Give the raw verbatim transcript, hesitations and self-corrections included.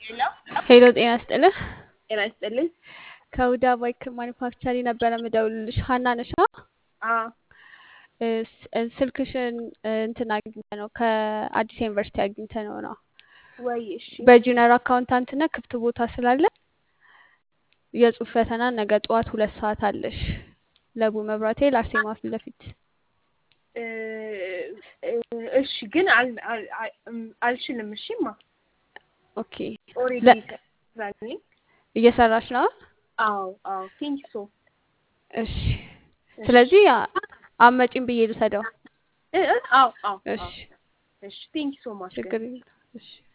ሄሎ ሄሎ ጤና ይስጥልህ። ጤና ይስጥልኝ። ከሁዳ ባይክ ማኒፋክቸሪንግ ነበረ የምደውልልሽ። ሀና ነሻ? አዎ ስልክሽን እንትን አግኝተ ነው ከአዲስ ዩኒቨርሲቲ አግኝተ ነው ነው ወይ እሺ በጁኒየር አካውንታንትነት ክፍት ቦታ ስላለ የጽሁፍ ፈተና ነገ ጠዋት ሁለት ሰዓት አለሽ። ለቡ መብራቴ ለአርሴማ ፊት ለፊት። እ እ እሺ ግን አል አል አል- አልችልም። እሺማ ኦኬ ኦሬዲ ለ- ዛኔ እየሰራሽ ነው? አዎ አዎ ቴንክ ሶ እሺ እሺ ስለዚህ አ- አመጪም ብዬ ልውሰደው። እ እ አዎ አዎ እሺ አዎ እሺ ቴንክ ሶ ማች ግን ችግር የለም። እሺ